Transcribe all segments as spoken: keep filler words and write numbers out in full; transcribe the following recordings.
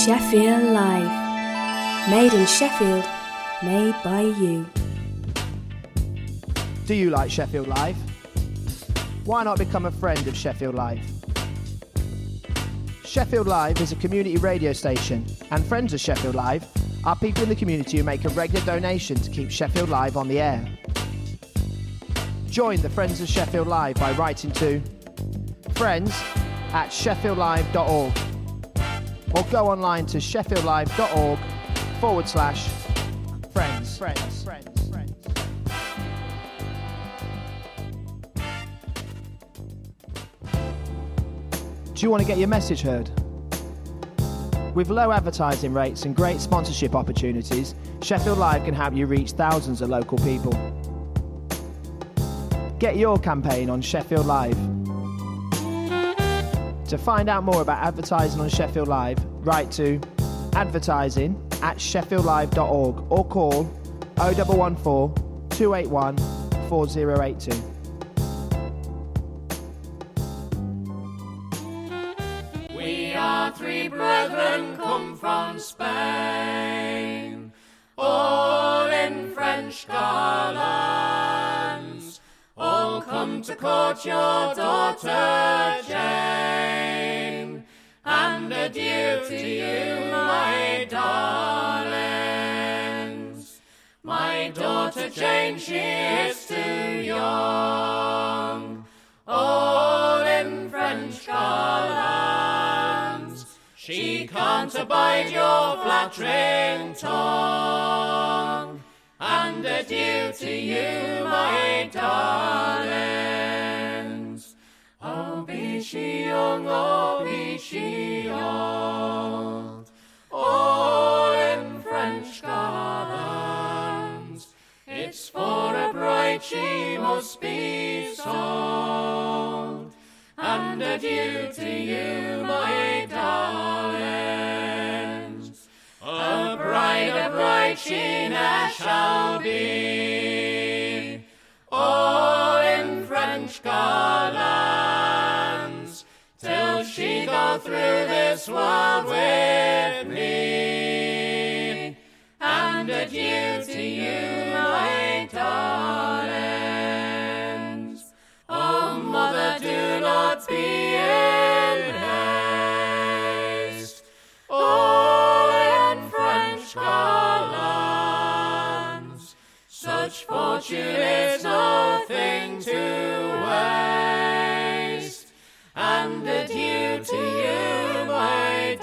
Sheffield Live. Made in Sheffield, made by you. Do you like Sheffield Live? Why not become a friend of Sheffield Live? Sheffield Live is a community radio station, and friends of Sheffield Live are people in the community who make a regular donation to keep Sheffield Live on the air. Join the Friends of Sheffield Live by writing to friends at sheffield live dot org or go online to sheffield live dot org forward slash friends. Friends. Friends. Friends. Do you want to get your message heard? With low advertising rates and great sponsorship opportunities, Sheffield Live can help you reach thousands of local people. Get your campaign on Sheffield Live. To find out more about advertising on Sheffield Live, write to advertising at sheffield live dot org or call oh one one four, two eight one, four oh eight two. We are three brethren come from Spain, all in French garlands, all come to court your daughter Jane, and adieu to you, my darlings. My daughter Jane, she is too young, all in French garlands, she can't abide your flattering tongue. And adieu to you, my darlings. Oh, be she young, oh, be she old, all in French garlands, it's for a bride she must be sold. And adieu to you, my darlings. A bride, a bride she ne'er shall be, all in French garlands, till she go through this world with me. And adieu to you, my darlings. Oh, mother, do not be in haste, all in French garlands, such fortune is no thing to waste. And adieu to you, my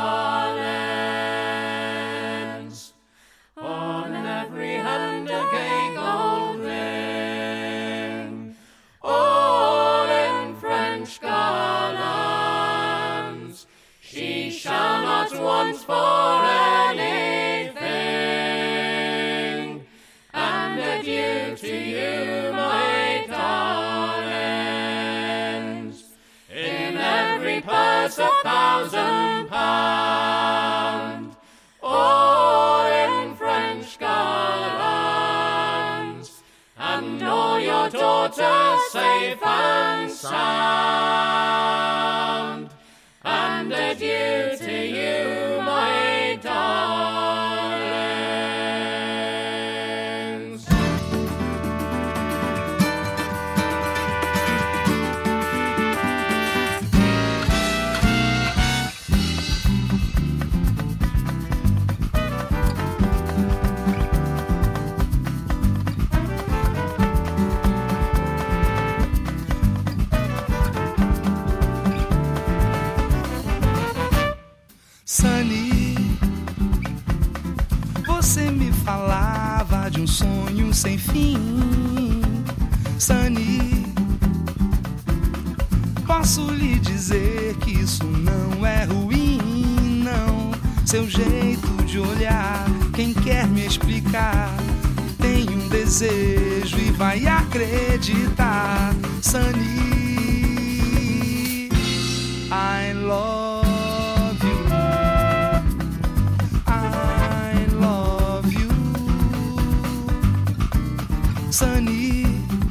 darlings. On every hand a gay gold ring, all in French garlands, she shall not want for anything. And adieu to you, my darlings. In every purse a thousand pound, all in French garlands, and all your daughters safe and sound. And adieu to you, my darlings. Sunny, você me falava de um sonho sem fim. Sunny, posso lhe dizer que isso não é ruim, não. Seu jeito de olhar, quem quer me explicar, tem um desejo e vai acreditar. Sunny, I love Sunny,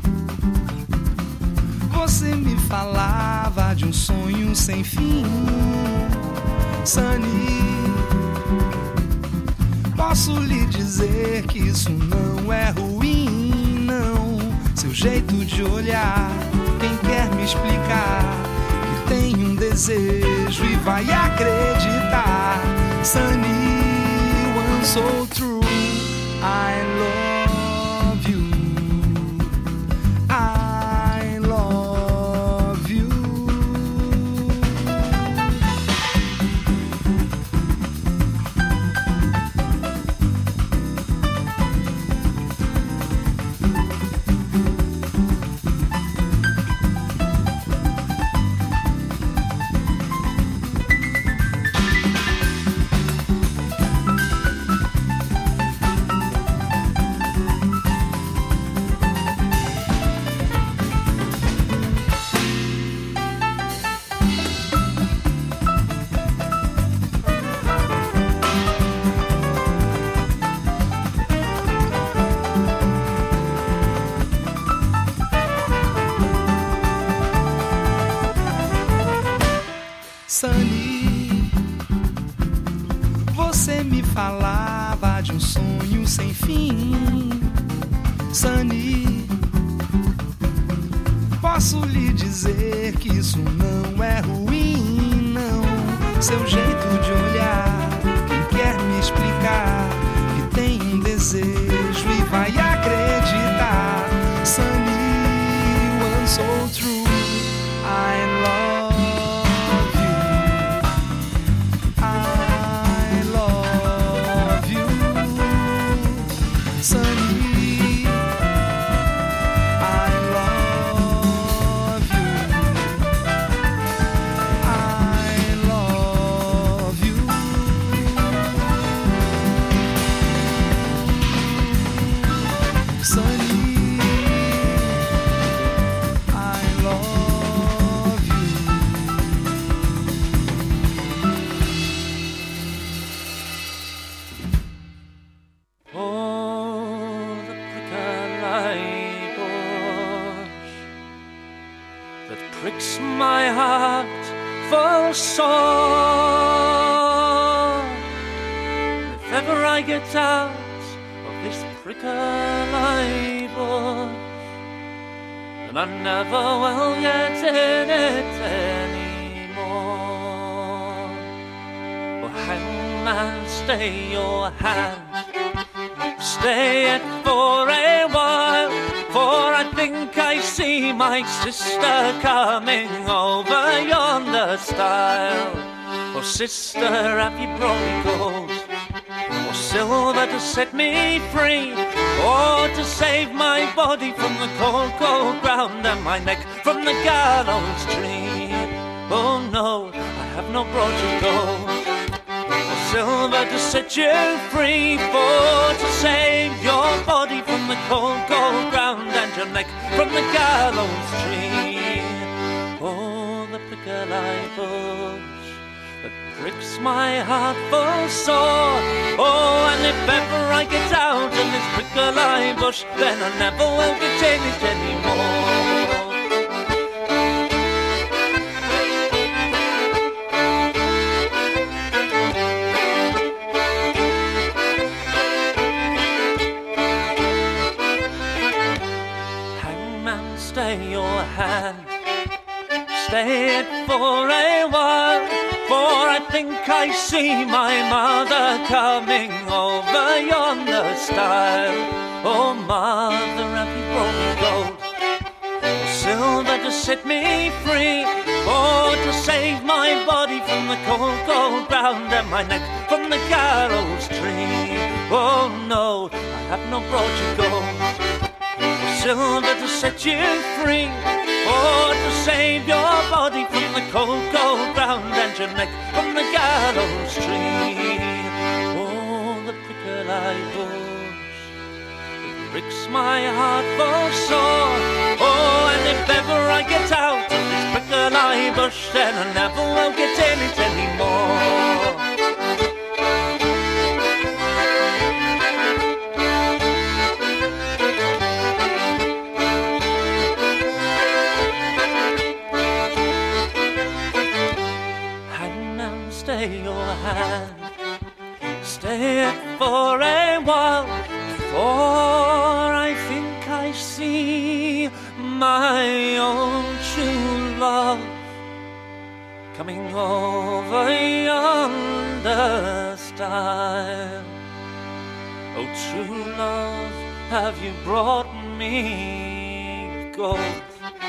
você me falava de um sonho sem fim. Sunny, Posso lhe dizer que isso não é ruim, não. Seu jeito de olhar, quem quer me explicar que tem um desejo e vai acreditar. Sunny, one so true, I love you, I love you. Sunny, você me falava de um sonho sem fim. Sunny, posso lhe dizer que isso não é ruim, não. Seu jeito de olhar, quem quer me explicar que tem um desejo e vai acreditar. Sunny, one so true, I love. Pricks my heart full sore. If ever I get out of this prickly bush, then I never will get in it anymore. Oh, hangman, stay your hand, stay it for a while, for I think I see my sister coming over yonder stile. Oh, sister, have you brought me gold or silver to set me free, or to save my body from the cold, cold ground and my neck from the gallows tree? Oh no, I have no brought you gold or silver to set you free, for to save your body from the cold, cold ground and your neck from the gallows tree. Oh, the prickly bush that pricks my heart full sore. Oh, and if ever I get out of this prickly bush, then I never will get in it anymore. Stay your hand, stay it for a while, for I think I see my mother coming over yonder stile. Oh, mother, have you brought me gold or silver to set me free, or to save my body from the cold, cold ground and my neck from the gallows tree? Oh no, I have not brought you gold, silver to set you free, or to save your body from the cold, cold ground and your neck from the gallows tree. Oh, the prickly bush that pricks my heart full sore. Oh, and if ever I get out of this prickly bush, then I never will get in it anymore. Stay your hand, stay it for a while, for I think I see my own true love coming over yonder stile. Oh, true love, have you brought me gold,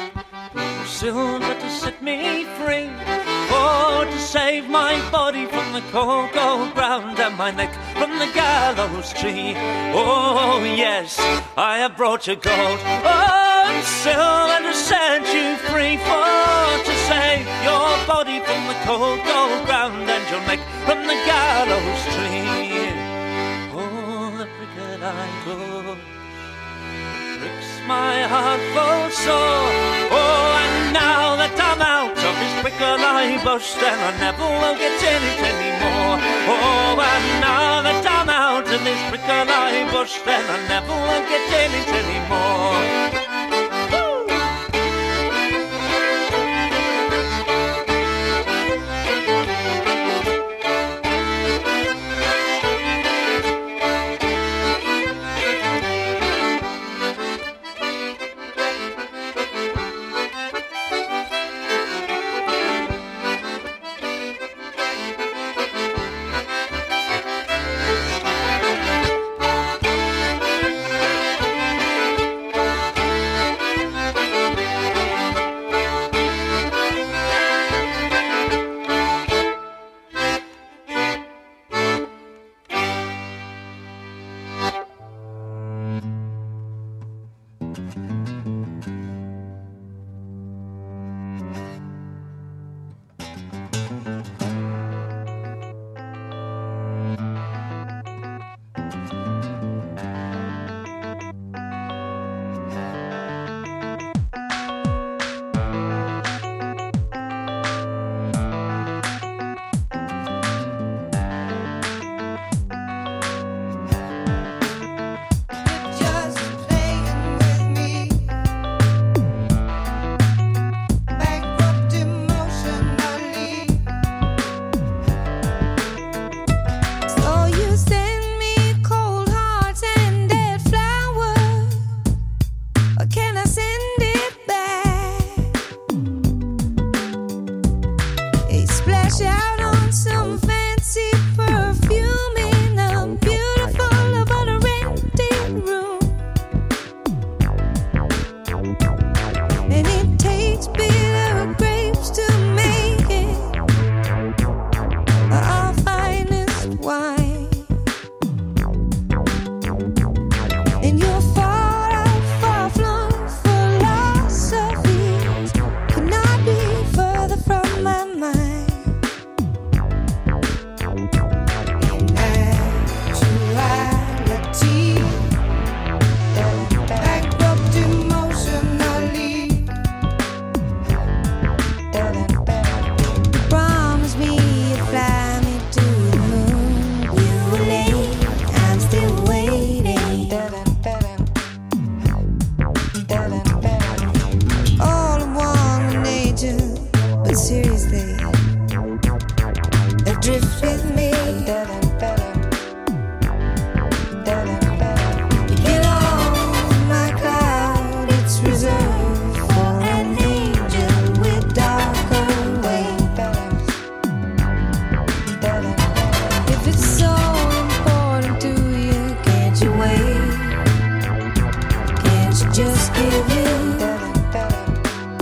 or silver to set me free, or to save my body from the cold, cold ground, and my neck from the gallows tree? Oh, yes, I have brought you gold, oh, and silver to set you free, for to save your body from the cold, cold ground, and your neck from the gallows tree. Oh, the prickle-eyed bush pricks my heart full sore. Oh, and now that I'm out of this prickle-eyed bush, then I never will get in it anymore. Oh, and now that I'm out of this prickle-eyed bush, then I never will get in it anymore.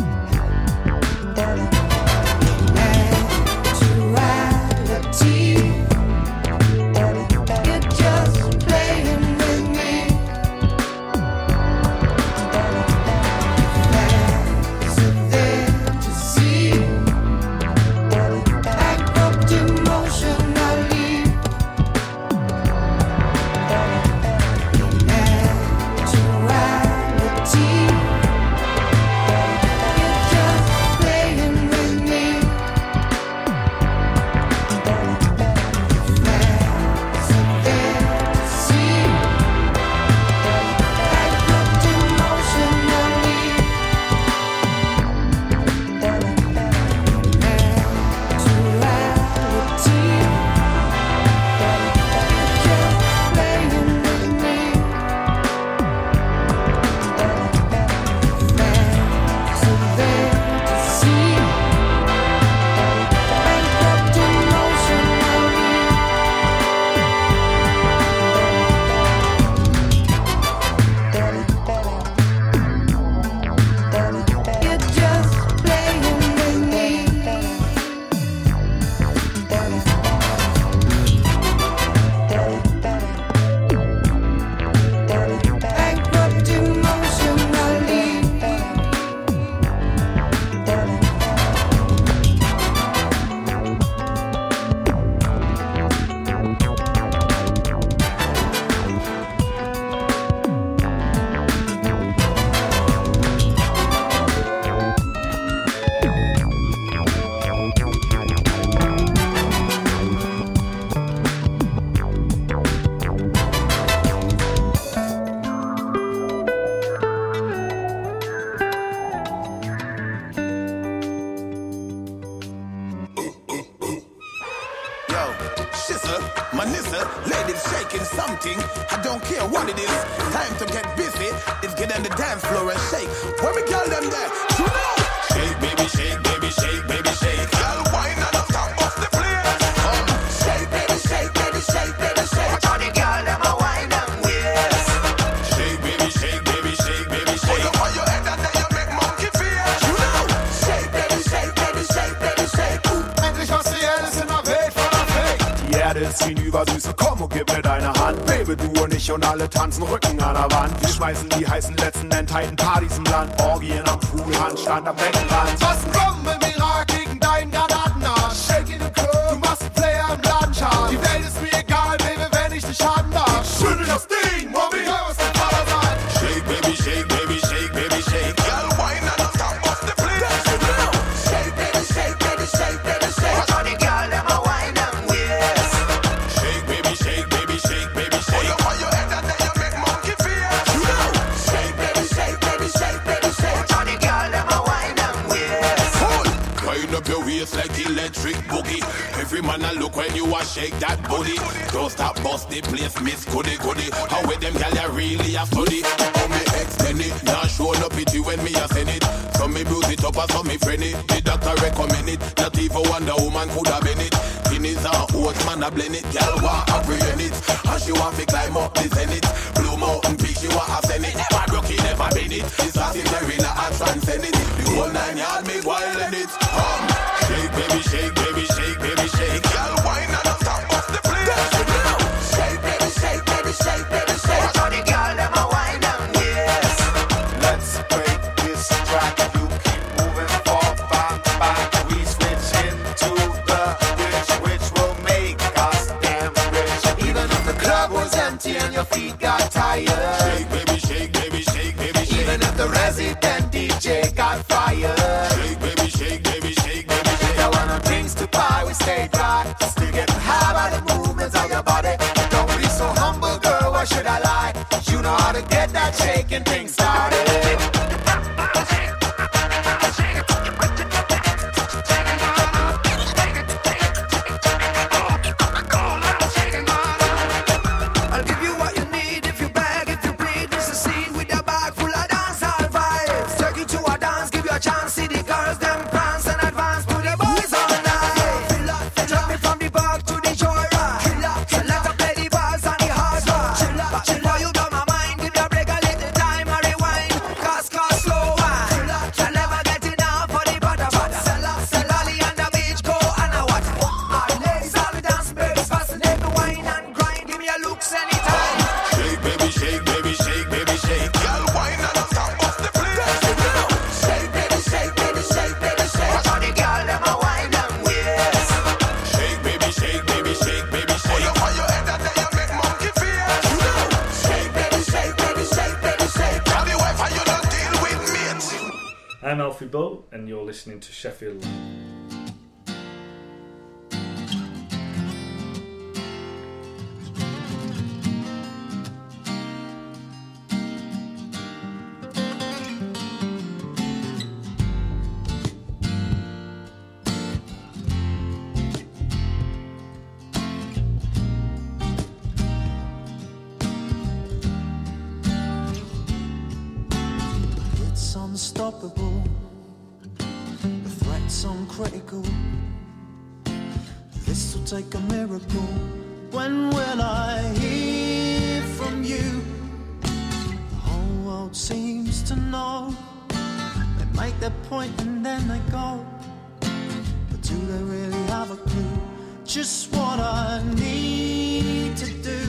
Naturality. shizzle, my nizzle, ladies shaking something. I don't care what it is. Time to get busy. It's get on the dance floor and shake. When we girl them there, you know. Shake, baby, shake, baby, shake, baby, shake. Girl, wine and up top of the place. Um, shake, baby, shake, baby, shake, baby, shake. Watch all the girl them a wine and waist. Shake, baby, shake, baby, shake, baby, shake. Hold up on your head and then you make monkey face. You know. Shake, baby, shake, baby, shake, baby, shake. Endlich was Reelles in der Welt voller Fake. Die Erde ist hinüber, Süße, komm und gib mir deine Hand. Baby, du und ich und alle tanzen Rücken an der Wand. Wir schmeißen die heißen letzten enthalten Partys im Land. Orgien am Pool, Handstand am Beckenrand. Was ein Bomben im Irak gegen deinen Granatenarsch. Shake in the Club, du machst einen Player im Ladenschal. Die Welt ist mir egal, Baby, wenn ich dich haben darf. Schüttel das Ding, Mommy, hör was der Vater sagt. Shake, baby, shake, baby, shake, baby, shake. Girl, wine on the top of the place. Shake, baby, shake, baby, shake, baby, shake. Watch all the girl, them a wine and waist. Shake, baby, shake, baby, shake, baby, shake. Hold up on your head and then you make monkey face. You know. Shake, baby, shake, baby, shake, baby, shake. Watch all the girl, them a wine and waist. Hold. Wind up your waist like electric boogie. Every man a look when you a shake that booty. Don't stop bust the place, miss goody goody. How with them gal ya really a study. How me extend it, now show no pity when me a send it. Some me bruise it up and some me friend it. The doctor recommend it, not even Wonder Woman could have been it. Guineas and oats man a blend it. Gal want apprehend it, and she want to climb up the zenith. Blue Mountain Peak she want to send it. Bad Rocky never been it. It's a Cinderella and transcend it. The whole nine yard me wild in it. Um, shake baby, shake baby, shake baby, shake. Gal wine on the top of the place. Shake baby, shake baby, shake baby, shake. Watch all the girl them a wine and waist. Let's break this track. You keep moving forward, back, back. We switch into the rich, which will make us damn rich. Even if the club was empty and your feet got tired. Shake baby, shake baby, shake baby, shake. Even if the resident D J got fired. Shake baby, shake baby, shake baby, shake. There were no drinks to buy, we stay dry. Still getting high by the movements of your body. Don't be so humble, girl, why should I lie? You know how to get that shaking thing started. I'll give you what you need if you beg, if you bleed. This is a scene with a bag full of dancehall vibes. Take you to a dance, give you a chance. See the girls, them prance and advance to the boys all night. Drop me from the park to the joyride. So let us play the balls and the hard rock. But before you blow my mind, give me a break a little time and rewind. Cause, cause, slow wine. Can never get enough for the butter butter. Sell Ollie on the beach, go and a what? Our ladies all the dance, babies, fascinate the wine and grind. Give me a looks anytime. Shake baby, shake baby, shake baby, shake. Girl wine on the top of the place. Shake baby, shake baby, shake baby, shake. Watch all the girl them a wine and waist. Shake baby, shake baby, shake baby, shake. Hold up on your head and then you make monkey face. You know. Shake baby, shake baby, shake baby, shake. Tell the wife how you don't deal with me. I'm Alfie Bull, and you're listening to Sheffield Live. It's unstoppable. The threat's uncritical. This will take a miracle. When will I hear from you? The whole world seems to know. They make their point and then they go. But do they really have a clue? Just what I need to do.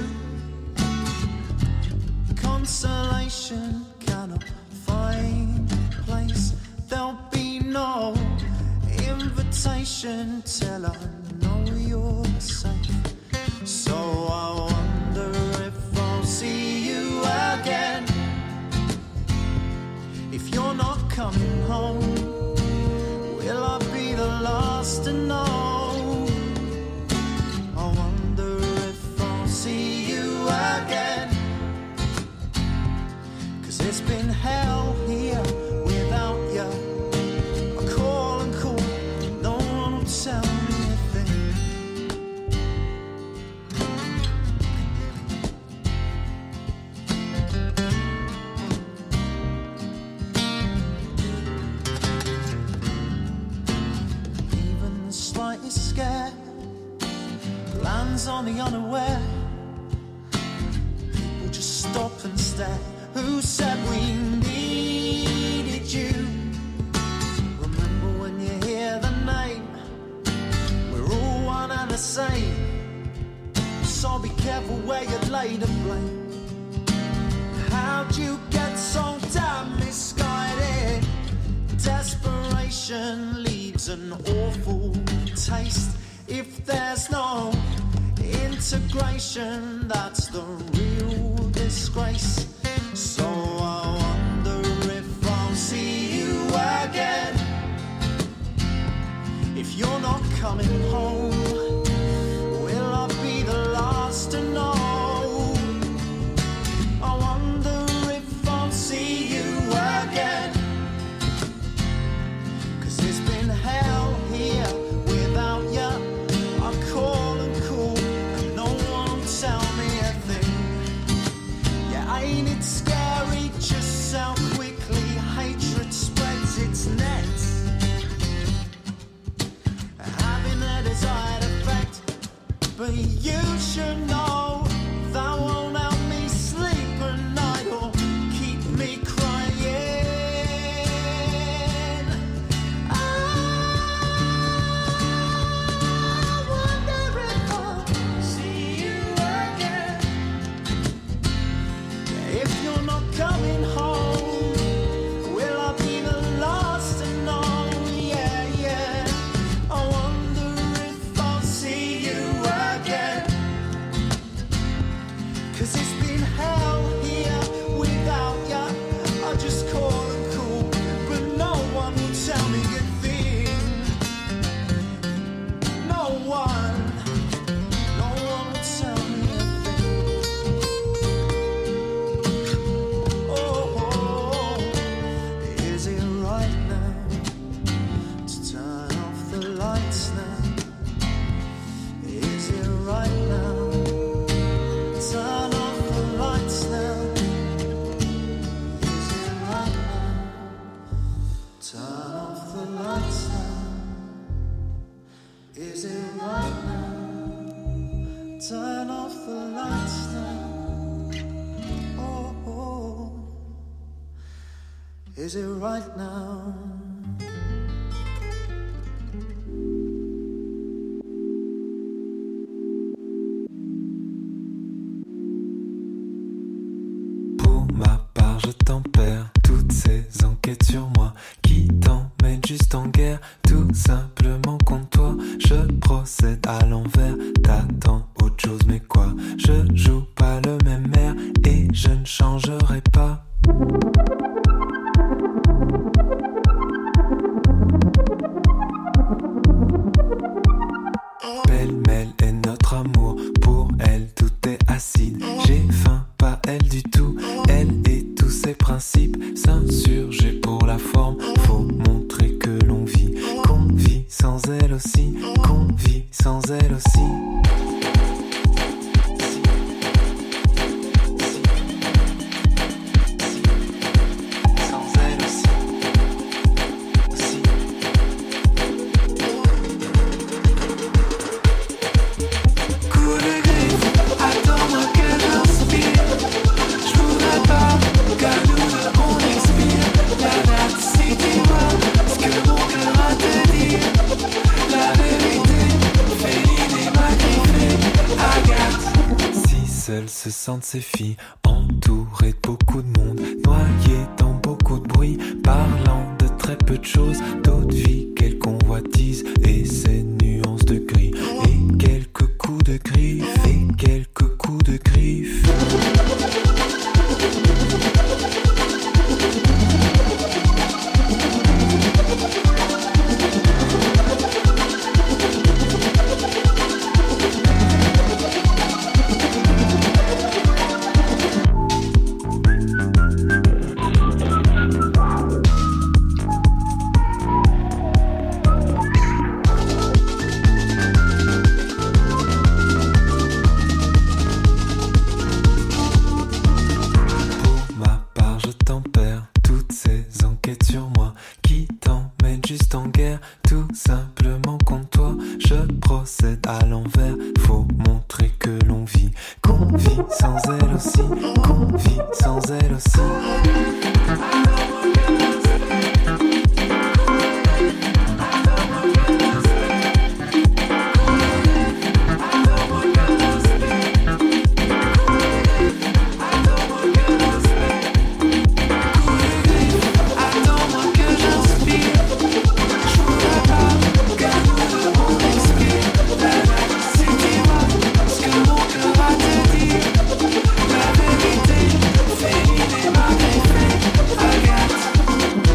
Consolation cannot find a place. There'll be no invitation till I know you're safe. So I wonder if I'll see you again. If you're not coming home, will I be the last to know? I wonder if I'll see you again. Cause it's been hell here without you. I call and call, no one will tell me a thing. lands on the unaware. People just stop and stare. Who said we needed you? Remember when you hear the name, we're all one and the same. So be careful where you lay the blame. How'd you get so damn misguided? Desperation leaves an awful taste. If there's no integration, that's the real disgrace. So I wonder if I'll see you again. If you're not coming home, will I be the last to know? I wonder if I'll see you again. 'Cause it's been hell here without you. I call and call and no one will tell me a thing. Yeah, ain't it scary just how quickly hatred spreads its net? Having a desired effect, but you should know that won't help me sleep at night or keep me crying. I wonder if I'll see you again. If you're not coming home, will I be the last to know? Yeah, yeah. I wonder if I'll see you again. 'Cause it's been hell here without ya. I just call and call, but no one will tell me a thing. No one, no one will tell me a thing. Oh, oh, is it right now to turn off the lights now? Is it right now? Turn off the lights now. Is it right now? Turn off the lights now. Is it right now? Turn off the lights now. Oh, oh. Is it right now? Pour ma part, je tempère toutes ces enquêtes sur moi qui t'emmènent juste en guerre, tout simplement contre toi. Je procède à l'envers, t'attends autre chose, mais quoi? Je joue pas le même air et je ne changerai pas. Pêle-mêle est notre amour, pour elle tout est acide. J'ai faim, pas elle du tout, elle et tous ses principes. S'insurger pour la forme, faut montrer que l'on vit. Qu'on vit sans elle aussi, qu'on vit sans elle aussi. Sans elle aussi, aussi. Coup de griffe, attends-moi que j'inspire. Je voudrais pas qu'à nous deux on expire. La date si tu vois ce que mon cœur a à te dire. La vérité, féline et magnifiée, Agathe. Si seules se sentent ces filles, entourées de beaucoup de monde, noyées dans beaucoup de bruit, parlant de très peu de choses, d'autres vies qu'elles convoitisent, et ces nuances de gris, et quelques coups de griffes, et quelques coups de griffes. faire. Faut montrer que l'on vit, qu'on vit sans elle aussi, qu'on vit sans elle aussi. La vérité, féline et ma greffée, Agathe.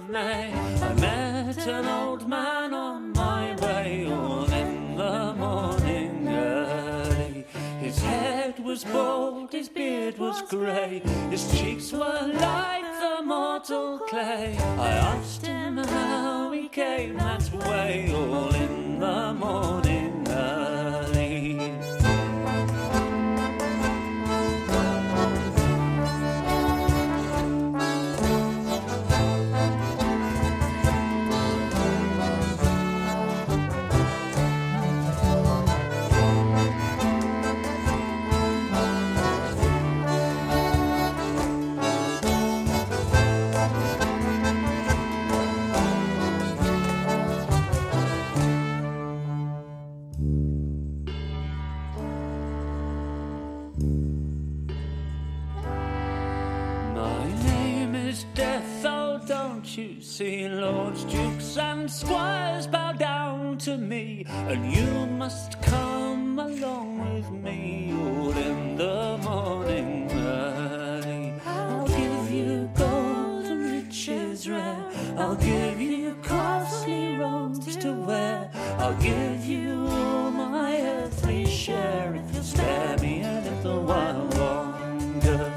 matinee. I met an old man on my way, all in the morning early. His head was bald, his beard was grey, his cheeks were like the mortal clay. I asked him how he came that way, all in the morning early. You see, lords, dukes and squires bow down to me, and you must come along with me, all in the morning early. I'll give you gold and riches rare, I'll give you costly robes to wear, I'll give you all my earthly share, if you'll spare me a little while longer.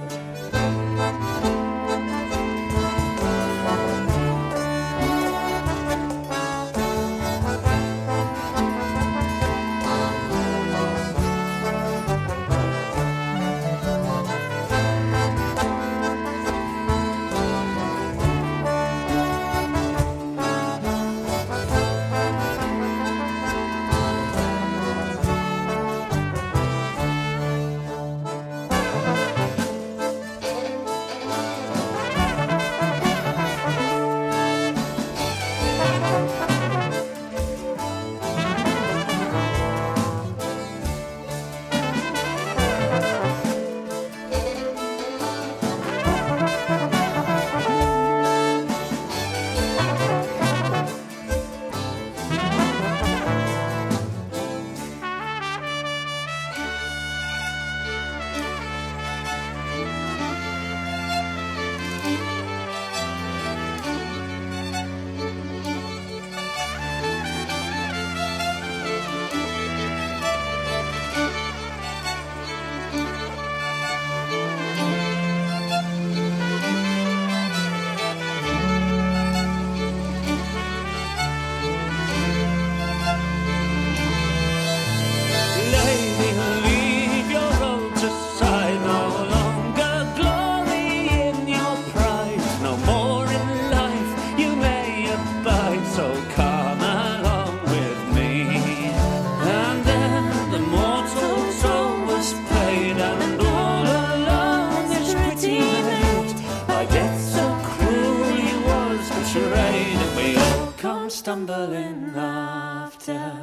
Stumbling after.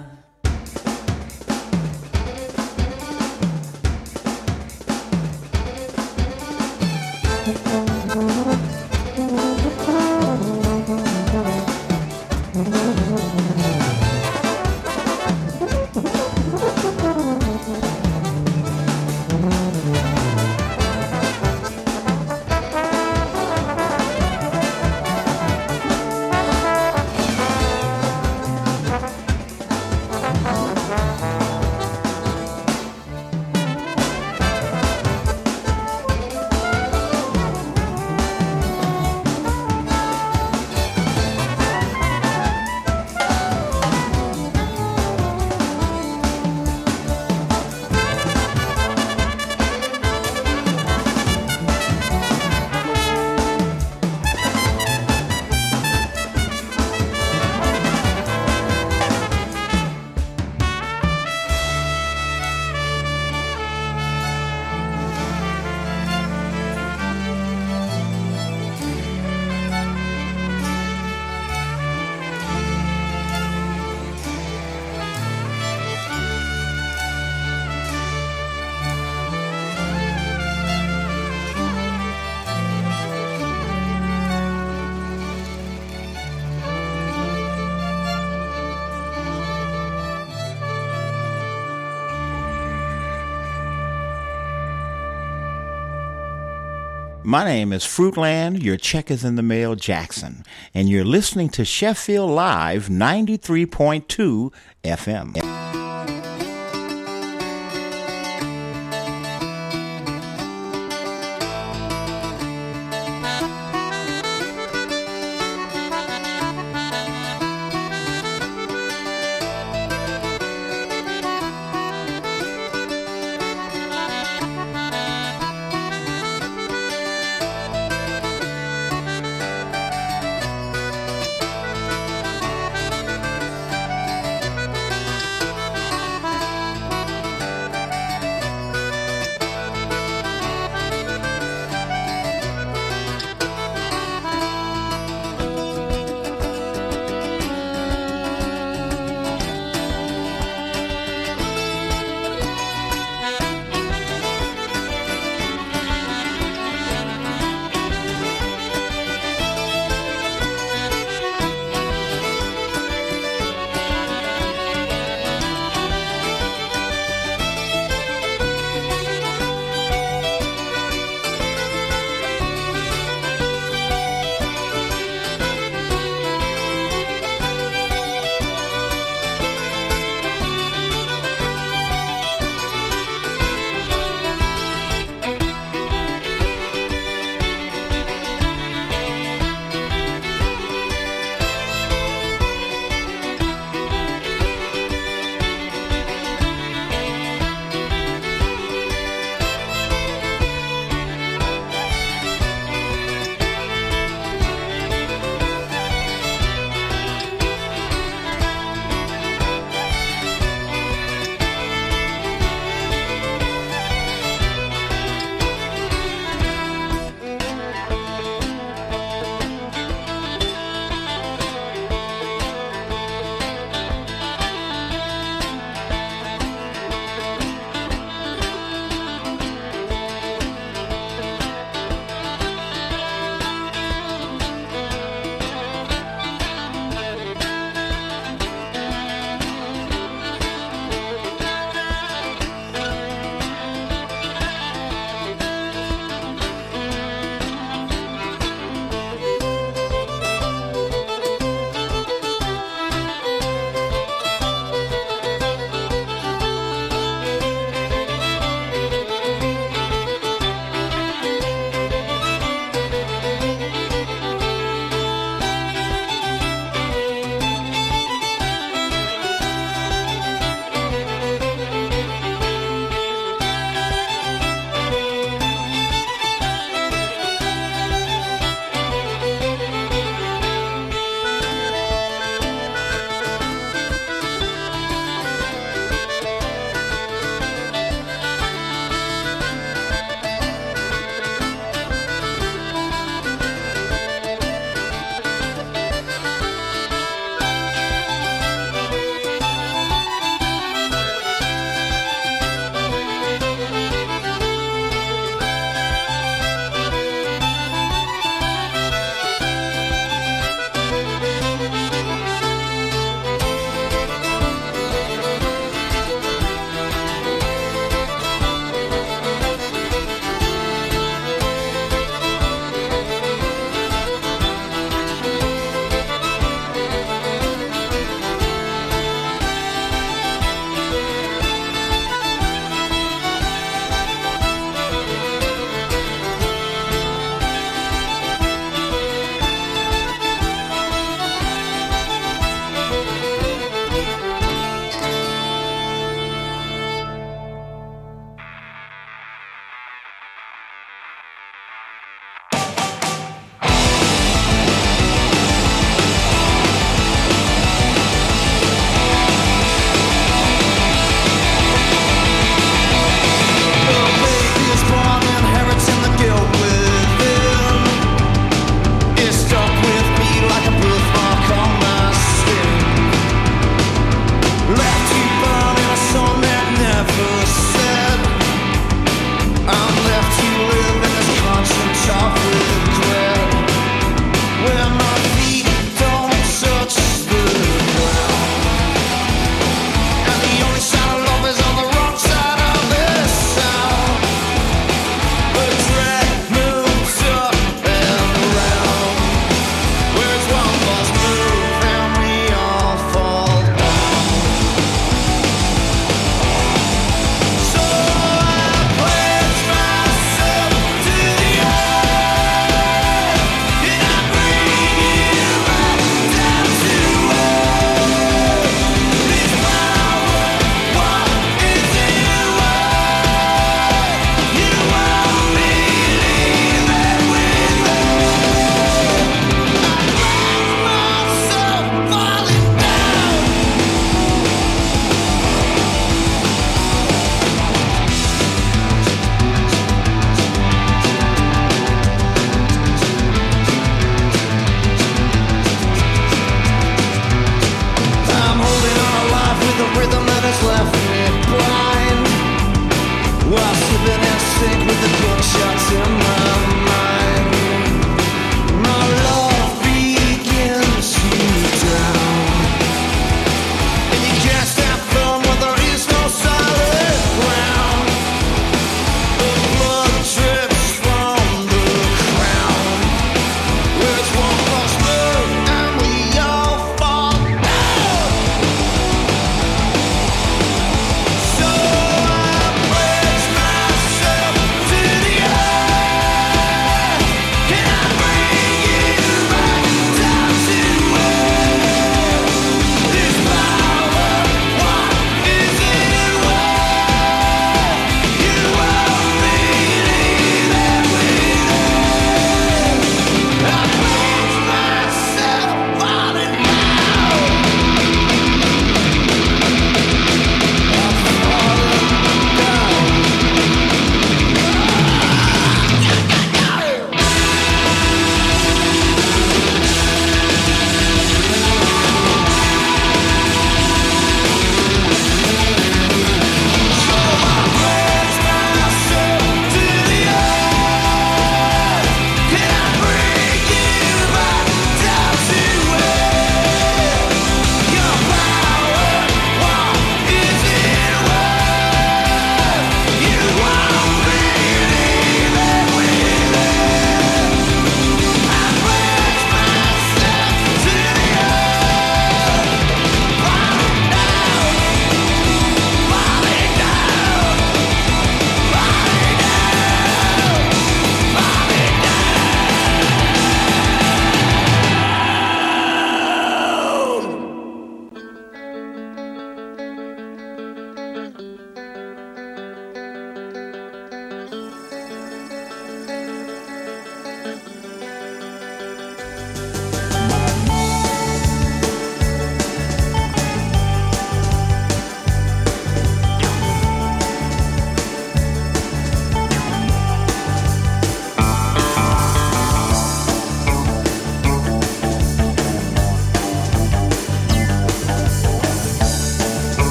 My name is Fruitland, your check is in the mail, Jackson, and you're listening to Sheffield Live ninety-three point two F M.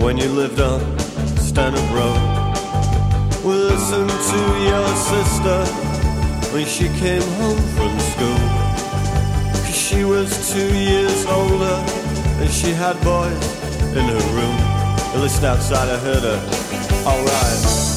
when you lived on Stanhope Road. We listened to your sister when she came home from school, 'cause she was two years older and she had boys in her room. At least outside I heard her, alright.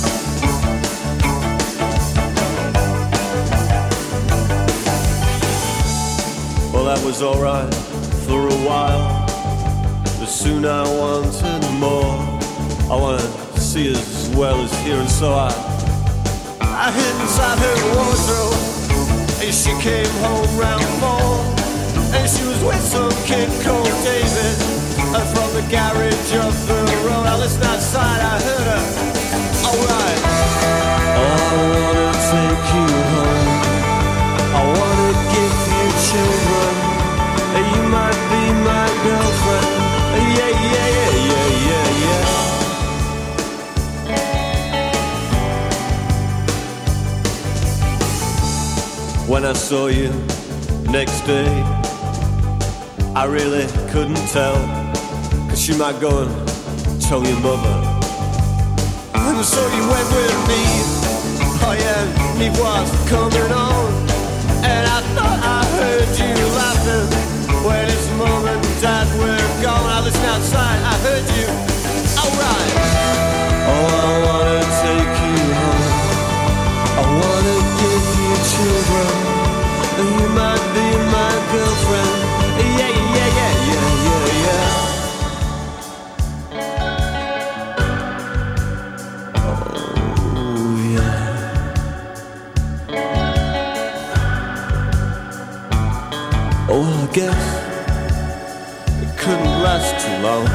Well, that was alright for a while, but soon I wanted more. I wanted to see as well as hear, and so I I hid inside her wardrobe, and she came home round four, and she was with some kid called David, and from the garage up the road. I listened outside, I heard her, alright. Oh, I wanna take you home, I wanna give you children, and you might be my girlfriend. Yeah, yeah, yeah, yeah, yeah, yeah. When I saw you next day, I really couldn't tell, 'cause she might go and tell your mother. And so you went with me, oh yeah, me was coming on, and I thought I heard you laughing when his mom and dad were gone. I listened outside, I heard you, alright. Oh, I wanna take you home, I wanna give you children, and you might be my girlfriend. Yeah, yeah, yeah, yeah, yeah, yeah. Oh, yeah. Oh, well, I guess it couldn't last too long.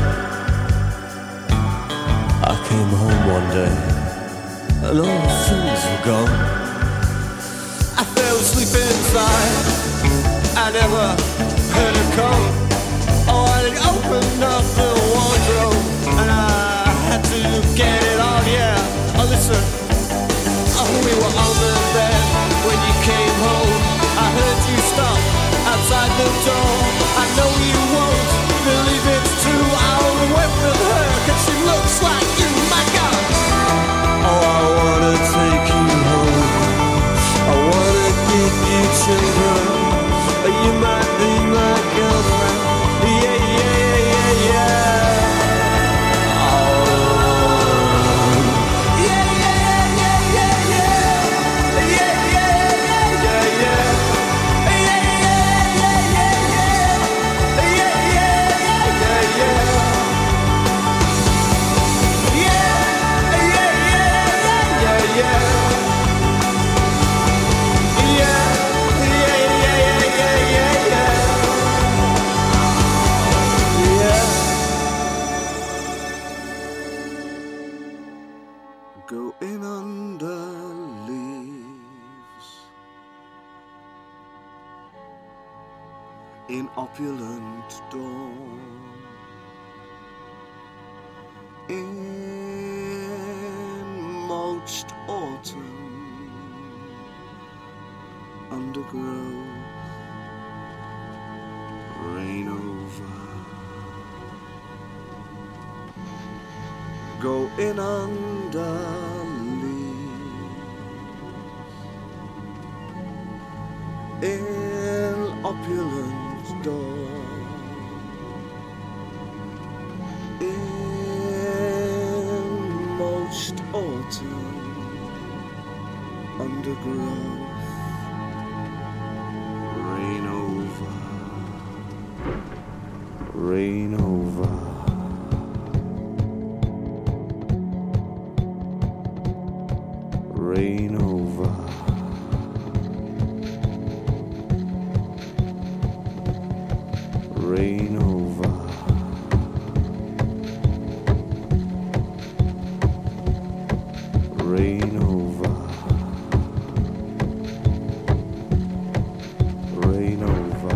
I came home one day, and all the things were gone. I fell asleep inside, I never heard her come. Oh, I opened up the wardrobe, and I had to get it on, yeah. Oh, listen, oh, we were on the bed when you came home. I heard you stop outside the door. I know you won't believe it's true. I went with her, 'cause she looks like you, my God. Oh, I wanna take you home, I wanna give you children, you might be my girlfriend. Yeah, yeah, yeah, yeah. Oh. Yeah, yeah, yeah, yeah, yeah. Yeah, yeah, yeah, yeah, yeah. Yeah, yeah, yeah, yeah, yeah. Yeah, yeah, yeah, yeah, yeah. Yeah, yeah, yeah, yeah, yeah. Going under leaves in opulent dawn, in mulched autumn, undergrowth, rain over. Going under leaves in opulent dawn, in mulched autumn, undergrowth, rain over, rain over. Rain over. Rain over. Rain over. Rain over.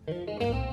Thank